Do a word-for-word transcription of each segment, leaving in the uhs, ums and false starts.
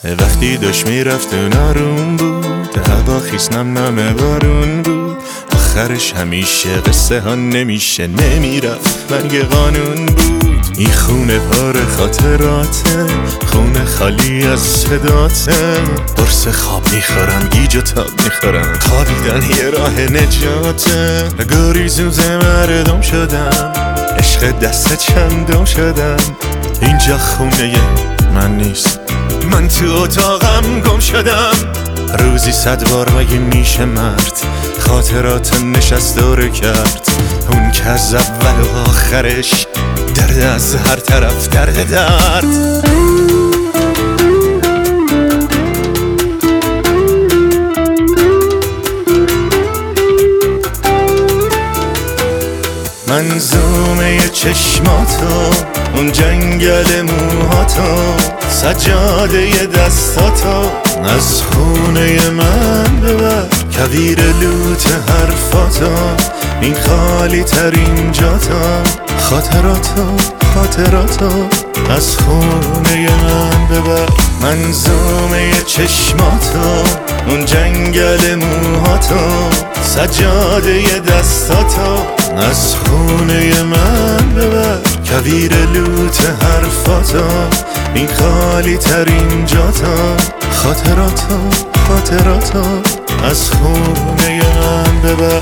وقتی داشت میرفت نارون بود، هوا خیس نم نم بارون بود. آخرش همیشه قصه ها نمیشه، نمیرفت مرگ قانون بود. این خونه پار خاطراته، خونه خالی از صداته. قرص خواب میخورم، گیج و تاب میخورم، خوابیدن یه راه نجاته. گریزوزه مردم شدم، عشق دست چندم شدم. اینجا خونه من نیست، من تو اتاقم گم شدم. روزی صد بار مگه میشه مرد خاطرات نشست داره کرد؟ اون که از اول و آخرش درد از هر طرف درد درد. منظومه چشماتو، اون جنگل موهاتو، سجاده دستاتو از خونه من ببر. کویر لوت حرفاتو، این خالی ترین جاتا. خاطراتو خاطراتو از خونه من ببر. منظومه چشماتو، اون جنگل موهاتو، سجاده دستاتو از خونه من ببر. کویر لوت حرفاتو، این خالی ترین جاتا. خاطراتو خاطراتو از خونه من ببر.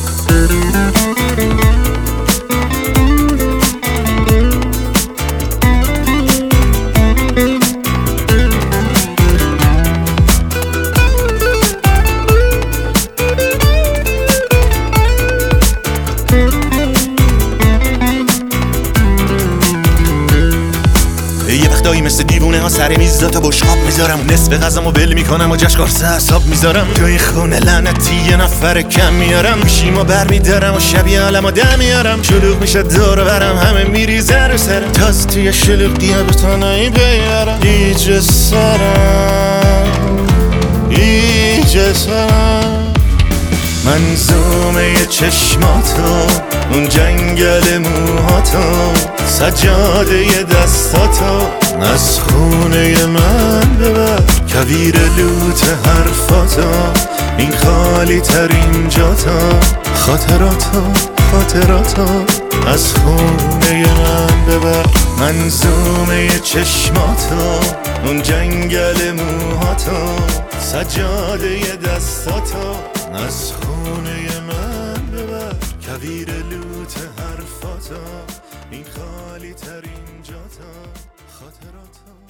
یه وقتایی مثل دیوونه ها سر میز تا بشقاب میذارم، نصف غذامو ول میکنم و جشن قرص حساب میذارم. تو این خونه لعنتی یه نفر کم میارم، گوشیمو بر میدارم و شبیه عالمو دم میارم. شلوغ میشه دور برم، همه میریزه رو سرم، تاز توی شلوغی به تنهایی بیارم. ایجه سرم ایجه سرم. منظومه چشماتو، اون جنگل موهاتو، سجاده دستاتو از خونه من ببر. کویر لوت حرفاتو، این خالی ترین جاتا. خاطراتو خاطراتو از خونه من ببر. منظومه چشماتو، اون جنگل موهاتو، سجاده دستاتو از خونه من ببر. کویر لوت حرفاتو، این خالی ترین جاتا. خاطراتو